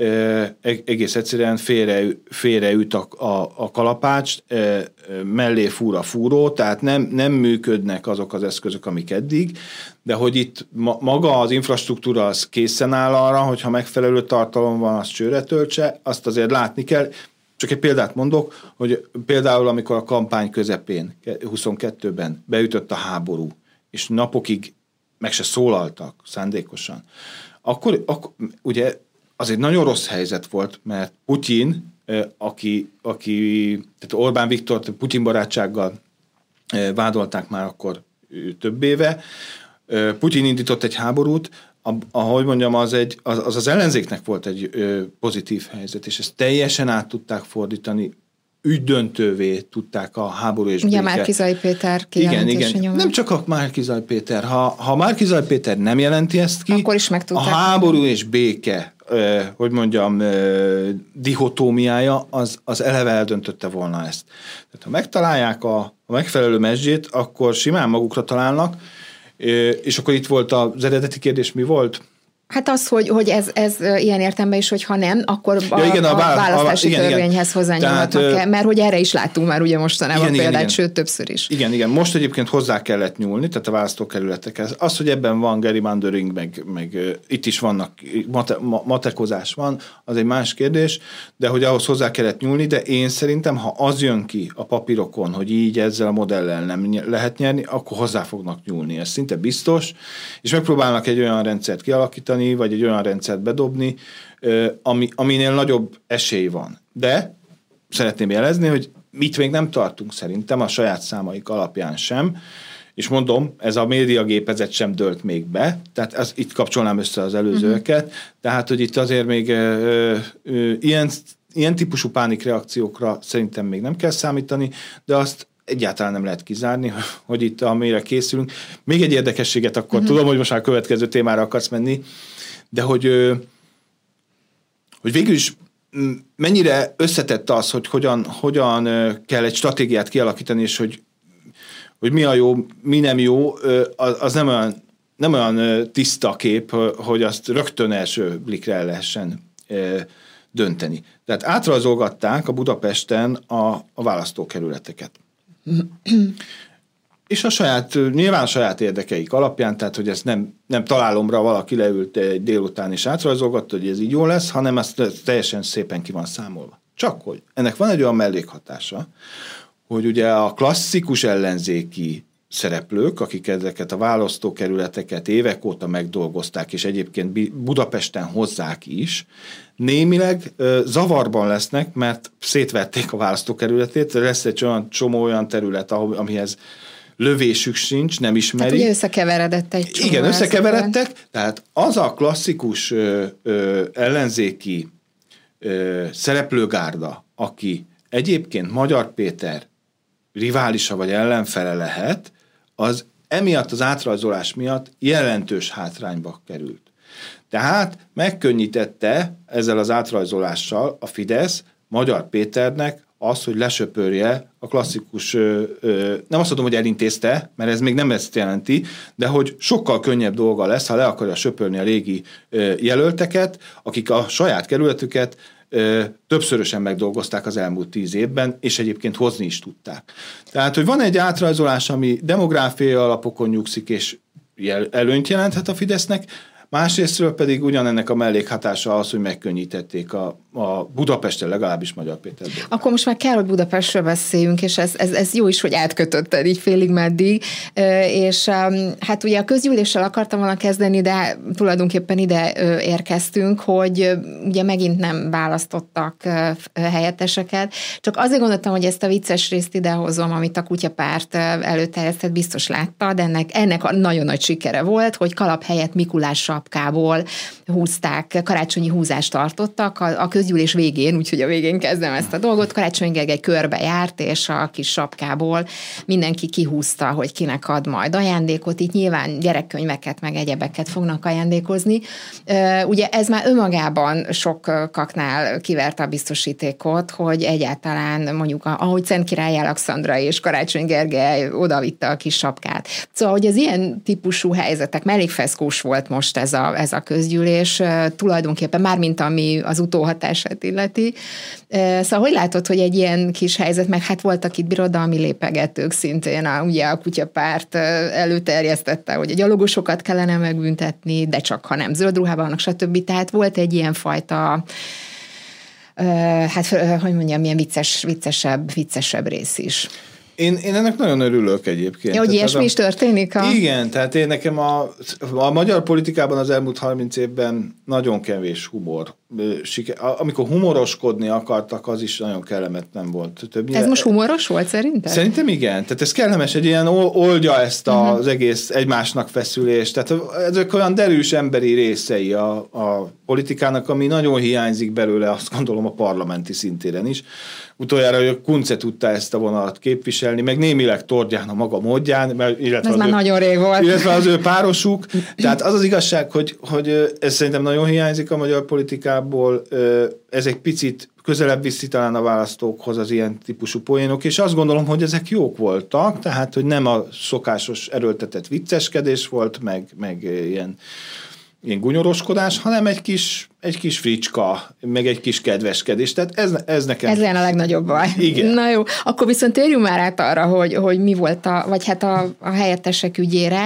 egész egyszerűen félreüt a kalapács, mellé fúr a fúró, tehát nem működnek azok az eszközök, amik eddig, de hogy itt maga az infrastruktúra az készen áll arra, hogyha megfelelő tartalom van, azt csőre töltse, azt azért látni kell. Csak egy példát mondok, hogy például amikor a kampány közepén, 22-ben beütött a háború, és napokig meg se szólaltak szándékosan, akkor ugye az egy nagyon rossz helyzet volt, mert Putyin, tehát Orbán Viktort Putyin barátsággal vádolták már akkor több éve, Putyin indított egy háborút, ahogy mondjam, az ellenzéknek volt egy pozitív helyzet, és ezt teljesen át tudták fordítani, ügydöntővé tudták a háború és béke. Ugye Márki-Zay Péter kijelentése nyomán. Nem csak a Márki-Zay Péter. Ha Márki-Zay Péter nem jelenti ezt ki, akkor is meg tudták. A háború és béke, hogy mondjam, dihotómiája, az eleve eldöntötte volna ezt. Tehát ha megtalálják a megfelelő mezsgyét, akkor simán magukra találnak, és akkor itt volt az eredeti kérdés, mi volt? Hát az, hogy ez ilyen értelemben is, hogy ha nem, akkor a választási törvényhez hozzányúlhatnak, mert hogy erre is láttunk már ugye mostanában példát, sőt többször is. Igen. Most egyébként hozzá kellett nyúlni, tehát a választókerületekhez. Az, hogy ebben van gerrymandering, meg itt is vannak, matekozás van, az egy más kérdés, de hogy ahhoz hozzá kellett nyúlni, de én szerintem, ha az jön ki a papírokon, hogy így ezzel a modellel nem lehet nyerni, akkor hozzá fognak nyúlni. Ez szinte biztos, és megpróbálnak egy olyan rendszert kialakítani, vagy egy olyan rendszert bedobni, aminél nagyobb esély van. De szeretném jelezni, hogy itt még nem tartunk szerintem, a saját számaik alapján sem, és mondom, ez a médiagépezet sem dőlt még be, tehát itt kapcsolnám össze az előzőeket, tehát, hogy itt azért még ilyen típusú pánikreakciókra szerintem még nem kell számítani, de azt egyáltalán nem lehet kizárni, hogy itt amire készülünk. Még egy érdekességet akkor tudom, hogy most már a következő témára akarsz menni, de hogy végül is mennyire összetett az, hogy hogyan kell egy stratégiát kialakítani, és hogy mi a jó, mi nem jó, az nem olyan tiszta kép, hogy azt rögtön első blikre el lehessen dönteni. Tehát átrajzolgatták a Budapesten a választókerületeket. És nyilván a saját érdekeik alapján, tehát hogy ezt nem találomra valaki leült egy délután és átrajzolgatta, hogy ez így jó lesz, hanem ezt teljesen szépen ki van számolva. Csak hogy ennek van egy olyan mellékhatása, hogy ugye a klasszikus ellenzéki szereplők, akik ezeket a választókerületeket évek óta megdolgozták, és egyébként Budapesten hozzák is, némileg zavarban lesznek, mert szétvették a választókerületét, lesz egy csomó olyan terület, amihez lövésük sincs, nem ismeri. Tehát ugye összekeveredett egy csomó. Igen, összekeveredtek, tehát az a klasszikus ellenzéki szereplőgárda, aki egyébként Magyar Péter riválisa vagy ellenfele lehet, az emiatt az átrajzolás miatt jelentős hátrányba került. Tehát megkönnyítette ezzel az átrajzolással a Fidesz Magyar Péternek az, hogy lesöpörje a klasszikus, nem azt mondom, hogy elintézte, mert ez még nem ezt jelenti, de hogy sokkal könnyebb dolga lesz, ha le akarja söpörni a régi jelölteket, akik a saját kerületüket többszörösen megdolgozták az elmúlt 10 évben, és egyébként hozni is tudták. Tehát, hogy van egy átrajzolás, ami demográfiai alapokon nyugszik, és előnyt jelenthet a Fidesznek, másrésztről pedig ugyanennek a mellékhatása az, hogy megkönnyítették a Budapesten legalábbis Magyar Péter. Akkor most már kell, hogy Budapestről beszéljünk, és ez jó is, hogy átkötötted így félig meddig, és hát ugye a közgyűléssel akartam volna kezdeni, de tulajdonképpen ide érkeztünk, hogy ugye megint nem választottak helyetteseket, csak azért gondoltam, hogy ezt a vicces részt idehozom, amit a Kutyapárt előterjesztett, biztos láttad, ennek a nagyon nagy sikere volt, hogy kalap helyett Mikulás sapkából húzták, karácsonyi húzást tartottak a közgyűlés végén, úgyhogy a végén kezdem ezt a dolgot. Karácsony Gergely körbe járt, és a kis sapkából mindenki kihúzta, hogy kinek ad majd ajándékot. Itt nyilván gyerekkönyveket, meg egyebeket fognak ajándékozni. Ugye ez már önmagában sokaknál kiverte a biztosítékot, hogy egyáltalán mondjuk, ahogy Szent Király Alexandra és Karácsony Gergely odavitte a kis sapkát. Szóval, hogy az ilyen típusú helyzetek, elég feszkós volt most ez ez a közgyűlés, tulajdonképpen már mint ami az utóhatását illeti. Szóval hogy látod, hogy egy ilyen kis helyzet, meg hát voltak itt birodalmi lépegetők szintén, ugye a kutyapárt előterjesztette, hogy a gyalogosokat kellene megbüntetni, de csak ha nem zöld ruhában vannak, stb. Tehát volt egy ilyen fajta, hát hogy mondjam, ilyen viccesebb rész is. Én ennek nagyon örülök egyébként. Ja, hogy ilyesmi is történik? Igen, tehát én nekem a magyar politikában az elmúlt 30 évben nagyon kevés humor. Amikor humoroskodni akartak, az is nagyon kellemetlen volt. Ez most humoros volt szerinted? Szerintem igen. Tehát ez kellemes, egy ilyen oldja ezt az egész egymásnak feszülést. Tehát ezek olyan derűs emberi részei a politikának, ami nagyon hiányzik belőle, azt gondolom a parlamenti szintéren is. Utoljára, hogy a Kunce tudta ezt a vonalat képviselni, meg némileg Tordján a maga módján. Ez már nagyon rég volt. Illetve az ő párosuk. Tehát az az igazság, hogy ez szerintem nagyon hiányzik a magyar politikából. Ez egy picit közelebb viszi talán a választókhoz az ilyen típusú poénok, és azt gondolom, hogy ezek jók voltak, tehát, hogy nem a szokásos erőltetett vicceskedés volt, meg ilyen gunyoroskodás, hanem egy kis fricska, meg egy kis kedveskedés. Tehát ez nekem... Ez lenne a legnagyobb baj. Igen. Na jó, akkor viszont térjünk már át arra, hogy mi volt vagy hát a helyettesek ügyére.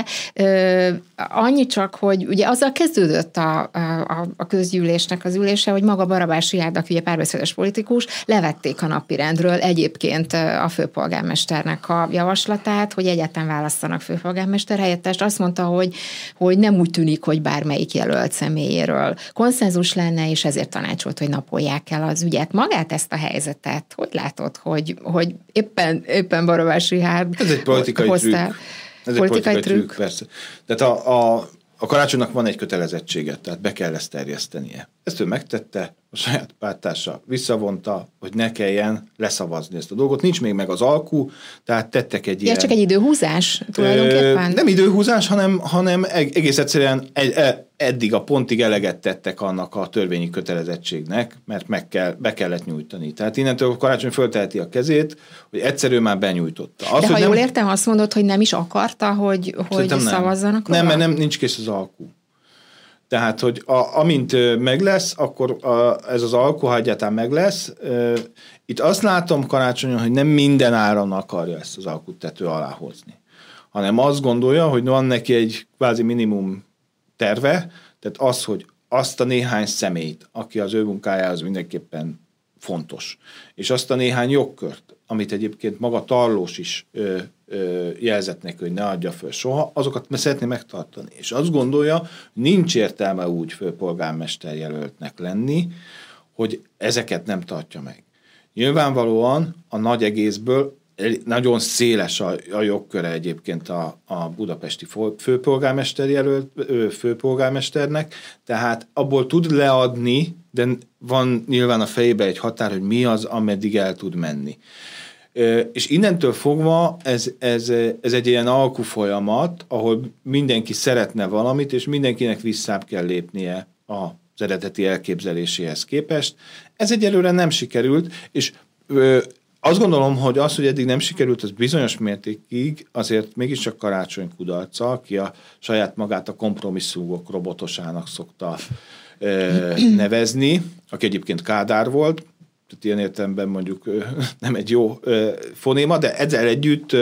Annyi csak, hogy ugye azzal kezdődött a közgyűlésnek az ülése, hogy maga Barabási Árdak, ugye párbeszédes politikus, levették a napirendről egyébként a főpolgármesternek a javaslatát, hogy egyáltalán választanak főpolgármester helyettest. Azt mondta, hogy nem úgy tűnik, hogy bármelyik jelölt személyéről konszenzus lenne, és ezért tanácsolt, hogy napolják el az ügyet. Magát ezt a helyzetet, hogy látod, hogy éppen Barabási Árd Ez egy politikai trükk. Ez egy politikai trükk, persze. Tehát a Karácsonynak van egy kötelezettsége, tehát be kell ezt terjesztenie. Ezt ő megtette, a saját párttársa visszavonta, hogy ne kelljen leszavazni ezt a dolgot. Nincs még meg az alkú, tehát tettek egy ilyen... csak egy időhúzás tulajdonképpen? Nem időhúzás, hanem egész egyszerűen eddig a pontig eleget tettek annak a törvényi kötelezettségnek, mert be kellett nyújtani. Tehát innentől a Karácsony fölteheti a kezét, hogy egyszerűen már benyújtotta. De ha jól értem, azt mondod, hogy nem is akarta, hogy szavazzanak? Nem, mert nincs kész az alkú. Tehát, hogy amint meg lesz, akkor ez az alkú, ha egyáltalán meg lesz. Itt azt látom Karácsonyon, hogy nem minden áron akarja ezt az alkut tető alá hozni, hanem azt gondolja, hogy van neki egy kvázi minimum terve, tehát az, hogy azt a néhány személyt, aki az ő munkájához mindenképpen fontos, és azt a néhány jogkört, amit egyébként maga Tarlós is jelzett neki, hogy ne adja föl soha, azokat szeretné megtartani. És azt gondolja, hogy nincs értelme úgy főpolgármester jelöltnek lenni, hogy ezeket nem tartja meg. Nyilvánvalóan a nagy egészből nagyon széles a jogköre egyébként a budapesti főpolgármesternek, tehát abból tud leadni, de van nyilván a fejében egy határ, hogy mi az, ameddig el tud menni. És innentől fogva ez egy ilyen alkufolyamat, ahol mindenki szeretne valamit, és mindenkinek visszább kell lépnie az eredeti elképzeléséhez képest. Ez egyelőre nem sikerült, és azt gondolom, hogy az, hogy eddig nem sikerült, az bizonyos mértékig azért mégiscsak Karácsony kudarca, aki a saját magát a kompromisszumok robotosának szokta nevezni, aki egyébként Kádár volt, tehát ilyen értelemben mondjuk nem egy jó fonéma, de ezzel együtt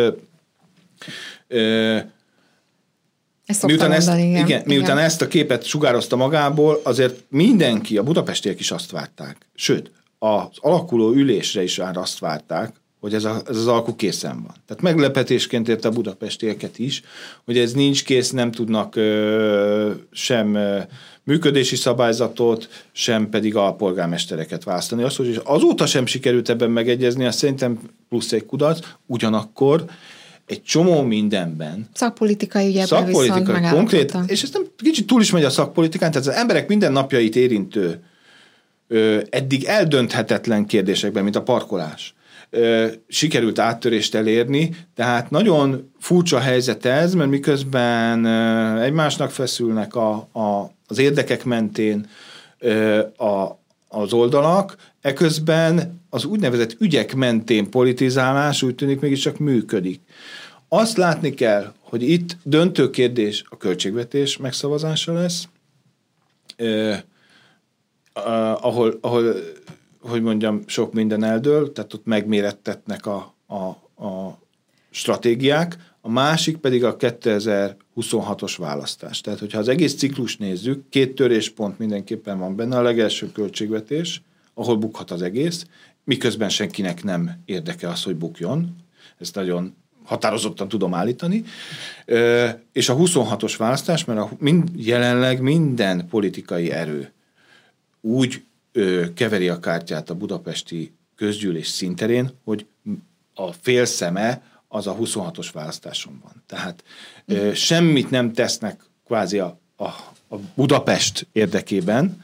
miután ezt a képet sugározta magából, azért mindenki, a budapestiek is azt várták. Sőt, az alakuló ülésre is már azt várták, hogy ez az alkú készen van. Tehát meglepetésként érte a budapestieket is, hogy ez nincs kész, nem tudnak sem működési szabályzatot, sem pedig a polgármestereket választani. Az, hogy azóta sem sikerült ebben megegyezni, azt szerintem plusz egy kudarc, ugyanakkor egy csomó mindenben. Szakpolitikai ügyekben viszont konkrét, és ez nem kicsit túl is megy a szakpolitikán, tehát az emberek mindennapjait érintő, eddig eldönthetetlen kérdésekben, mint a parkolás, sikerült áttörést elérni, tehát nagyon furcsa helyzet ez, mert miközben egymásnak feszülnek az érdekek mentén az oldalak, eközben az úgynevezett ügyek mentén politizálás úgy tűnik mégiscsak működik. Azt látni kell, hogy itt döntő kérdés a költségvetés megszavazása lesz, ahol hogy mondjam, sok minden eldől, tehát ott megmérettetnek a stratégiák, a másik pedig a 2026-os választás. Tehát, hogyha az egész ciklus nézzük, 2 töréspont mindenképpen van benne, a legelső költségvetés, ahol bukhat az egész, miközben senkinek nem érdeke az, hogy bukjon. Ezt nagyon határozottan tudom állítani. És a 26-os választás, mert jelenleg minden politikai erő úgy keveri a kártyát a budapesti közgyűlés színterén, hogy a fél szeme az a 26-os választáson van. Tehát semmit nem tesznek kvázi a Budapest érdekében,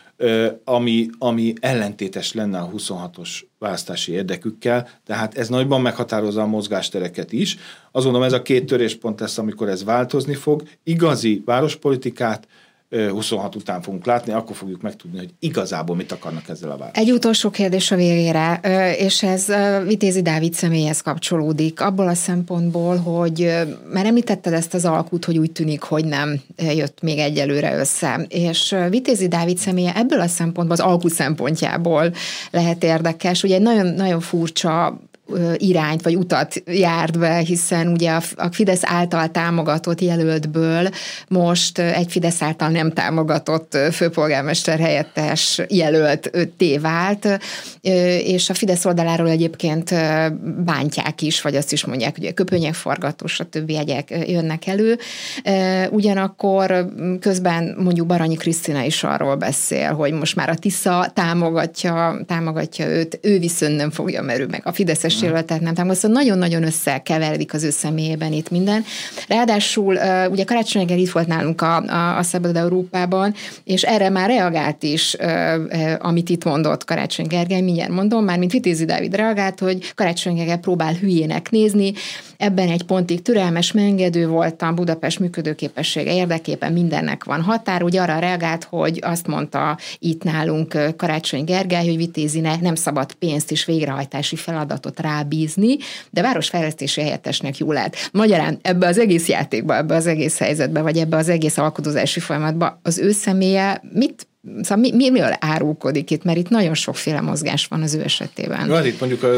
ami ellentétes lenne a 26-os választási érdekükkel, tehát ez nagyban meghatározza a mozgástereket is. Azt gondolom, ez a 2 töréspont lesz, amikor ez változni fog. Igazi várospolitikát 26 után fogunk látni, akkor fogjuk megtudni, hogy igazából mit akarnak ezzel a várossal. Egy utolsó kérdés a végére, és ez Vitézi Dávid személyhez kapcsolódik, abból a szempontból, hogy már említetted ezt az alkut, hogy úgy tűnik, hogy nem jött még egyelőre össze, és Vitézi Dávid személye ebből a szempontból, az alkut szempontjából lehet érdekes, ugye egy nagyon, nagyon furcsa irányt vagy utat járt be, hiszen ugye a Fidesz által támogatott jelöltből most egy Fidesz által nem támogatott főpolgármester helyettes jelöltté vált, és a Fidesz oldaláról egyébként bántják is, vagy azt is mondják, hogy a köpönyegforgató, stb. Jegyek jönnek elő. Ugyanakkor közben mondjuk Baranyi Krisztina is arról beszél, hogy most már a Tisza támogatja őt, ő viszont nem fogja, mert ő meg a fideszes jelöltet nem támogat. Szóval nagyon-nagyon összekeveredik az ő személyében itt minden. Ráadásul ugye Karácsony Gergely itt volt nálunk a Szabad Európában, és erre már reagált is, amit itt mondott Karácsony Gergely, mindjárt mondom, már mint Vitézi Dávid reagált, hogy Karácsony Gergely próbál hülyének nézni, ebben egy pontig türelmes, megengedő voltam, Budapest működőképessége érdekében mindennek van határ, ugye arra reagált, hogy azt mondta itt nálunk Karácsony Gergely, hogy Vitézinek nem szabad pénzt és végrehajtási feladatot rábízni, de városfejlesztési helyettesnek jó lehet. Magyarán ebbe az egész játékba, ebbe az egész helyzetbe, vagy ebbe az egész alkodozási folyamatba az ő személye miről árulkodik itt, mert itt nagyon sokféle mozgás van az ő esetében. Hát itt mondjuk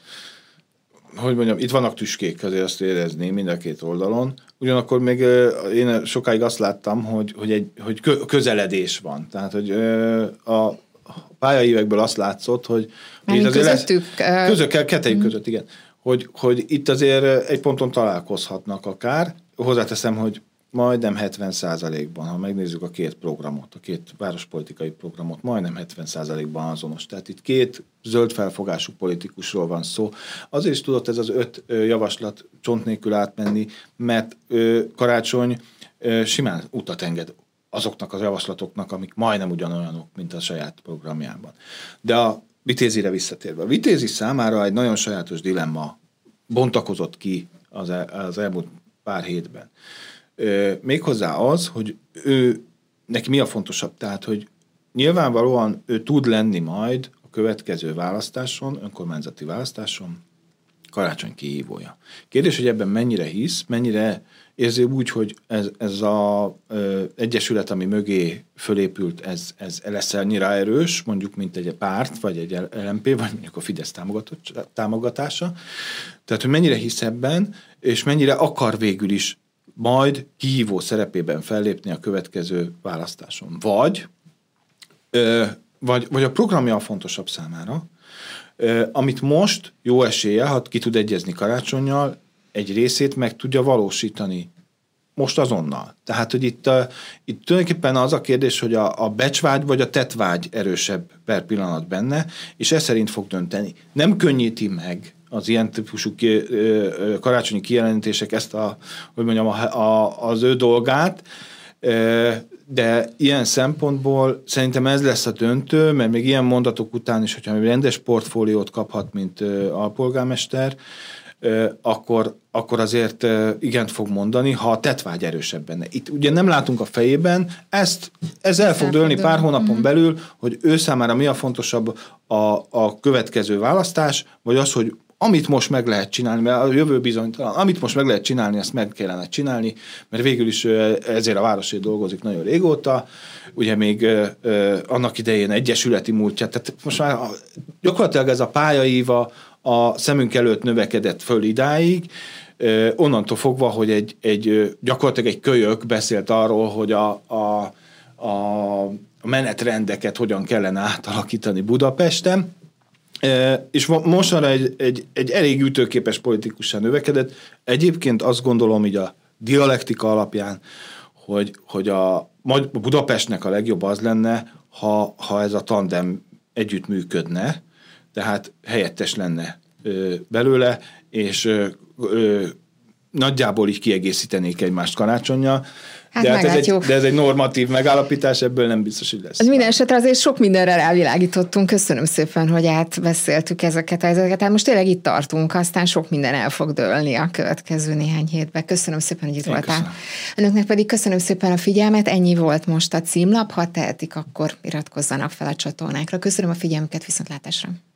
hogy mondjam, itt vannak tüskék, azért azt érezni mind a két oldalon. Ugyanakkor még én sokáig azt láttam, hogy közeledés van. Tehát, hogy a pályaívekből azt látszott, hogy kettejük között, igen. Hogy itt azért egy ponton találkozhatnak akár. Hozzáteszem, hogy majdnem 70%-ban, ha megnézzük a két programot, a két várospolitikai programot, majdnem 70%-ban azonos. Tehát itt 2 zöld felfogású politikusról van szó. Azért is tudott ez az 5 javaslat csont nélkül átmenni, mert Karácsony simán utat enged azoknak az javaslatoknak, amik majdnem ugyanolyanok, mint a saját programjában. De a Vitézire visszatérve. A Vitézi számára egy nagyon sajátos dilemma bontakozott ki az elmúlt pár hétben. Méghozzá az, hogy neki mi a fontosabb, tehát, hogy nyilvánvalóan ő tud lenni majd a következő választáson, önkormányzati választáson Karácsony kihívója. Kérdés, hogy ebben mennyire hisz, mennyire érzi úgy, hogy ez az egyesület, ami mögé fölépült, ez lesz annyira erős, mondjuk, mint egy párt, vagy egy LMP, vagy mondjuk a Fidesz támogatása. Tehát, hogy mennyire hisz ebben, és mennyire akar végül is majd kihívó szerepében fellépni a következő választáson. Vagy a programja a fontosabb számára, amit most jó eséllyel, ha ki tud egyezni Karácsonnyal, egy részét meg tudja valósítani most azonnal. Tehát, hogy itt tulajdonképpen az a kérdés, hogy a becsvágy vagy a tettvágy erősebb per pillanat benne, és ez szerint fog dönteni. Nem könnyíti meg az ilyen típusú karácsonyi kijelentések ezt az ő dolgát, de ilyen szempontból szerintem ez lesz a döntő, mert még ilyen mondatok után is, hogyha rendes portfóliót kaphat, mint alpolgármester, akkor azért igent fog mondani, ha a tettvágy erősebb benne. Itt ugye nem látunk a fejében, ez el fog dőlni pár hónapon belül, hogy ő számára mi a fontosabb a következő választás, vagy az, hogy amit most meg lehet csinálni, mert a jövő bizonytalan, amit most meg lehet csinálni, ezt meg kellene csinálni, mert végül is ezért a városért dolgozik nagyon régóta, ugye még annak idején egyesületi múltját, tehát most már gyakorlatilag ez a pályaív a szemünk előtt növekedett föl idáig, onnantól fogva, hogy gyakorlatilag egy kölyök beszélt arról, hogy a menetrendeket hogyan kellene átalakítani Budapesten, és mostanra egy elég ütőképes politikusan növekedett. Egyébként azt gondolom így a dialektika alapján, hogy a Budapestnek a legjobb az lenne, ha ez a tandem együtt működne, tehát helyettes lenne belőle, és nagyjából így kiegészítenék egymást karácsonnyal. Hát de ez egy normatív megállapítás, ebből nem biztos, hogy lesz. Az minden esetre azért sok mindenre rávilágítottunk. Köszönöm szépen, hogy átbeszéltük ezeket a helyzeteket. Tehát most tényleg itt tartunk, aztán sok minden el fog dőlni a következő néhány hétben. Köszönöm szépen, hogy itt voltál. Önöknek pedig köszönöm szépen a figyelmet. Ennyi volt most a címlap. Ha tehetik, akkor iratkozzanak fel a csatornákra. Köszönöm a figyelmüket, viszontlátásra.